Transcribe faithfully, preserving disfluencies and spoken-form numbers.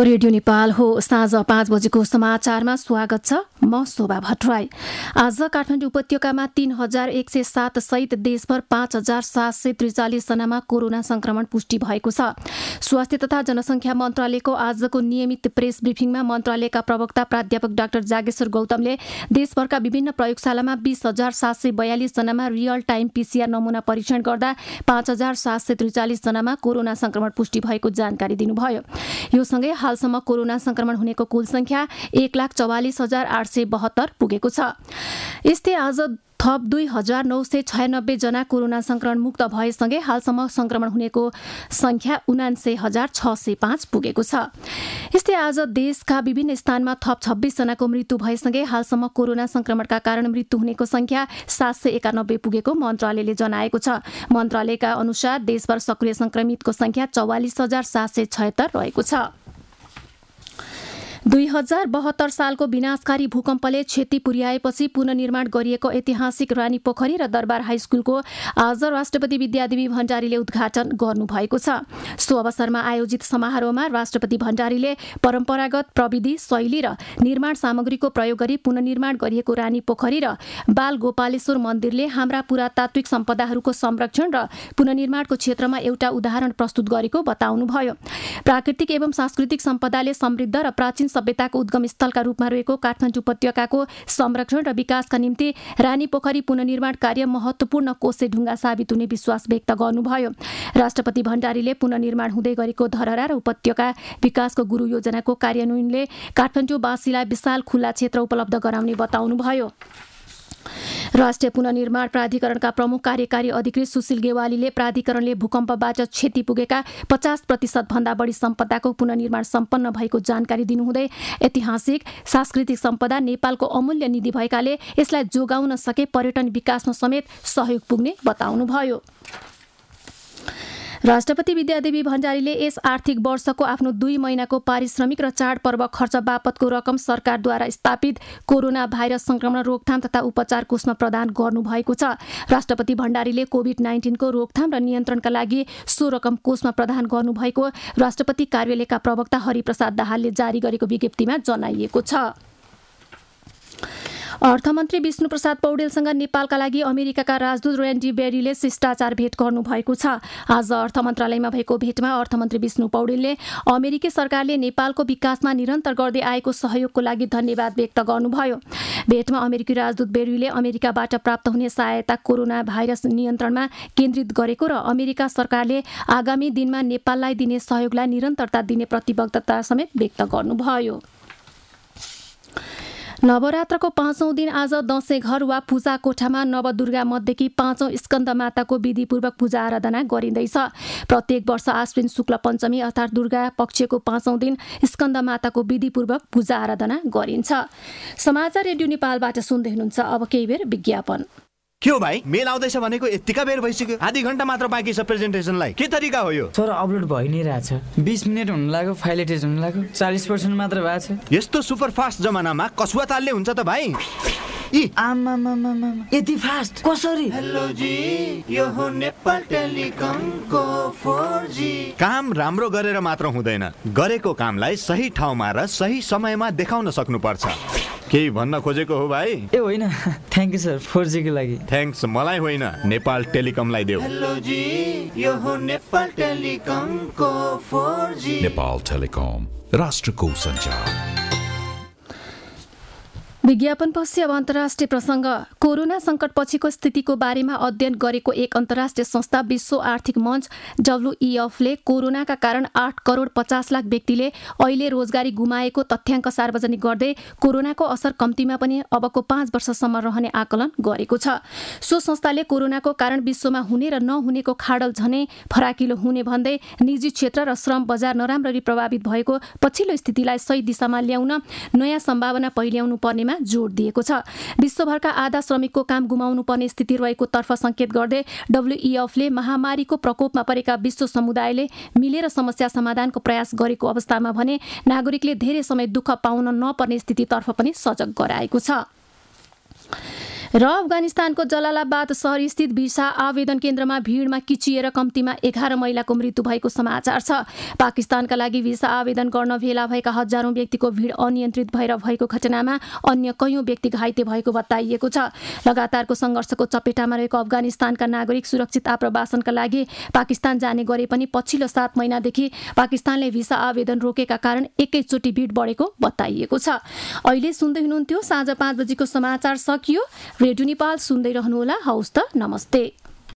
Radio Nepal हो। साँझ पाँच बजेको समाचारमा स्वागत छ। म शोभा भट्टराई। आज काठमाडौँ उपत्यकामा तीन हजार एक सय सात सहित देशभर पाँच हजार सात सय त्रिचालिस जनामा कोरोना संक्रमण पुष्टि भएको छ। स्वास्थ्य तथा जनसङ्ख्या मन्त्रालयको आजको नियमित प्रेस ब्रिफिङमा मन्त्रालयका प्रवक्ता प्राध्यापक डाक्टर जागेश्वर गौतमले देशभरका विभिन्न प्रयोगशालामा बीस हजार सात सय बयालिस जनामा रियल टाइम पीसीआर नमूना परीक्षण गर्दा पाँच हजार सात सय त्रिचालिस जनामा कोरोना संक्रमण पुष्टि भएको जानकारी दिनुभयो। यो सँगै हालसम्म कोरोना संक्रमण हुनेको कुल संख्या एक लाख चौवालिस हजार आठ सय बहत्तर पुगेको छ। यस्तै आज थप दुई हजार नौ सय छयानब्बे जना कोरोना संक्रमण मुक्त भएसँगै हालसम्म संक्रमण हुनेको संख्या उनान्सय हजार छ सय पाँच पुगेको छ। यस्तै आज देशका विभिन्न स्थानमा थप छब्बीस जनाको मृत्यु भएसँगै हालसम्म कोरोना संक्रमणका कारण मृत्यु हुनेको संख्या सात सय एकानब्बे पुगेको मन्त्रालयले जनाएको छ। मन्त्रालयका अनुसार देशभर सक्रिय संक्रमितको संख्या चौवालिस हजार सात सय छयत्तर रहेको छ। दुई हजार बहत्तर सालको विनाशकारी भूकम्पले क्षति पुर्याएपछि पुनर्निर्माण गरिएको ऐतिहासिक रानी पोखरी र दरबार हाईस्कुलको आज राष्ट्रपति विद्यादेवी भण्डारीले उद्घाटन गर्नुभएको छ। सो अवसरमा आयोजित समारोहमा राष्ट्रपति भण्डारीले परम्परागत प्रविधि, शैली र निर्माण सामग्रीको प्रयोग गरी पुनर्निर्माण गरिएको रानी पोखरी र बाल गोपालेश्वर मन्दिरले हाम्रा पुरातात्विक सम्पदाहरूको संरक्षण र पुनर्निर्माणको क्षेत्रमा एउटा उदाहरण प्रस्तुत गरेको बताउनुभयो। प्राकृतिक एवं सांस्कृतिक सम्पदाले समृद्ध र प्राचीन सभ्यताको उद्गम स्थलका रूपमा रहेको काठमाडौँ उपत्यकाको संरक्षण र विकासका निम्ति रानी पोखरी पुनर्निर्माण कार्य महत्त्वपूर्ण कोसे ढुङ्गा साबित हुने विश्वास व्यक्त गर्नुभयो। राष्ट्रपति भण्डारीले पुनर्निर्माण हुँदै गरेको धरहरा र उपत्यका विकासको गुरु योजनाको कार्यान्वयनले काठमाडौँवासीलाई विशाल खुल्ला क्षेत्र उपलब्ध गराउने बताउनुभयो। राष्ट्रिय पुनर्निर्माण प्राधिकरणका प्रमुख कार्यकारी अधिकृत सुशील गेवालीले प्राधिकरणले भूकम्पबाट क्षति पुगेका पचास प्रतिशत भन्दा बढी सम्पदाको पुनर्निर्माण सम्पन्न भएको जानकारी दिनुहुँदै ऐतिहासिक सांस्कृतिक सम्पदा नेपालको अमूल्य निधि भएकाले यसलाई जोगाउन सके पर्यटन विकासमा समेत सहयोग पुग्ने बताउनुभयो। राष्ट्रपति विद्यादेवी भण्डारीले यस आर्थिक वर्षको आफ्नो दुई महिनाको पारिश्रमिक र चाडपर्व खर्च बापतको रकम सरकारद्वारा स्थापित कोरोना भाइरस संक्रमण रोकथाम तथा उपचार कोषमा प्रदान गर्नुभएको छ। राष्ट्रपति भण्डारीले कोभिड नाइन्टिनको रोकथाम र नियन्त्रणका लागि सो रकम कोषमा प्रदान गर्नुभएको राष्ट्रपति कार्यालयका प्रवक्ता हरिप्रसाद दाहालले जारी गरेको विज्ञप्तिमा जनाइएको छ। अर्थमन्त्री विष्णु प्रसाद पौडेलसँग नेपालका लागि अमेरिकाका राजदूत रेन्डी बेरीले शिष्टाचार भेट गर्नुभएको छ। आज अर्थ मन्त्रालयमा भएको भेटमा अर्थमन्त्री विष्णु पौडेलले अमेरिकी सरकारले नेपालको विकासमा निरन्तर गर्दै आएको सहयोगको लागि धन्यवाद व्यक्त गर्नुभयो। भेटमा अमेरिकी राजदूत बेरीले अमेरिकाबाट प्राप्त हुने सहायता कोरोना भाइरस नियन्त्रणमा केन्द्रित गरेको र अमेरिका सरकारले आगामी दिनमा नेपाललाई दिने सहयोगलाई निरन्तरता दिने प्रतिबद्धता समेत व्यक्त गर्नुभयो। नवरात्रको पाँचौं दिन आज दशैं घर वा पूजा कोठामा नवदुर्गा मध्येकी पाँचौं स्कन्द माताको विधिपूर्वक पूजा आराधना गरिँदैछ। प्रत्येक वर्ष आश्विन शुक्ल पञ्चमी अर्थात् दुर्गा पक्षको पाँचौं दिन स्कन्द माताको विधिपूर्वक पूजा आराधना गरिन्छ। समाचार रेडियो नेपालबाट सुन्दै हुनुहुन्छ। अब केही बेर विज्ञापन। के हो भाइ, मेल आउँदैछ भनेको यतिका बेर भइसक्यो? आधी घण्टा मात्र बाँकी छ प्रेजेन्टेसनलाई। के तरिका हो यो? सर अपलोड भइ नै रहेछ। बीस मिनेट हुन लाग्यो, फाइल एटेच हुन लाग्यो, चालीस पर्सेन्ट मात्र भएको छ। यस्तो सुपर फास्ट जमानामा कसुवा तालले हुन्छ त भाइ? इ आमामामामा यति फास्ट कसरी? हेलो जी, यो हो नेपाल टेलिकमको फोर जी। काम राम्रो गरेर मात्र हुँदैन, गरेको कामलाई सही ठाउँमा र सही समयमा देखाउन सक्नुपर्छ। केही भन्न खोजेको हो भाइ? ए होइन, thank you sir four G को लागि। थ्याङ्क्स मलाई होइन, नेपाल टेलिकमलाई देऊ। हेलो जी, यो हो नेपाल टेलिकमको फोर जी। नेपाल टेलिकम, राष्ट्रको सञ्चार। विज्ञापनपछि अब अन्तर्राष्ट्रिय प्रसङ्ग। कोरोना सङ्कटपछिको स्थितिको बारेमा अध्ययन गरेको एक अन्तर्राष्ट्रिय संस्था विश्व आर्थिक मञ्च डब्ल्युइएफले कोरोनाका कारण आठ करोड पचास लाख व्यक्तिले अहिले रोजगारी गुमाएको तथ्याङ्क सार्वजनिक गर्दै कोरोनाको असर कम्तीमा पनि अबको पाँच वर्षसम्म रहने आकलन गरेको छ। सो संस्थाले कोरोनाको कारण विश्वमा हुने र नहुनेको खाडल झनै फराकिलो हुने भन्दै निजी क्षेत्र र श्रम बजार नराम्ररी प्रभावित भएको पछिल्लो स्थितिलाई सही दिशामा ल्याउन नयाँ सम्भावना पहिल्याउनु पर्नेमा जोड दिएको छ। विश्वभरका आधा श्रमिकको काम गुमाउनु पर्ने स्थिति रहेको तर्फ संकेत गर्दै डब्ल्युइएफले महामारीको प्रकोपमा परेका विश्व समुदायले मिलेर समस्या समाधानको प्रयास गरेको अवस्थामा भने नागरिकले धेरै समय दुःख पाउन नपर्ने स्थितितर्फ पनि सजग गराएको छ। र अफगानिस्तानको जलालाबाद सहर स्थित भिसा आवेदन केन्द्रमा भिडमा किचिएर कम्तीमा एघार महिलाको मृत्यु भएको समाचार छ। पाकिस्तानका लागि भिसा आवेदन गर्न भेला भएका हजारौं व्यक्तिको भिड अनियन्त्रित भएर भएको घटनामा अन्य कैयौं व्यक्ति घाइते भएको बताइएको छ। लगातारको सङ्घर्षको चपेटामा रहेको अफगानिस्तानका नागरिक सुरक्षित आप्रवासनका लागि पाकिस्तान जाने गरे पनि पछिल्लो सात महिनादेखि पाकिस्तानले भिसा आवेदन रोकेका कारण एकैचोटि भिड बढेको बताइएको छ। अहिले सुन्दै हुनुहुन्थ्यो साँझ पाँच बजेको समाचार सकियो। रेडियो नेपाल सुन्दै रहनुहोला। हौस् त, नमस्ते।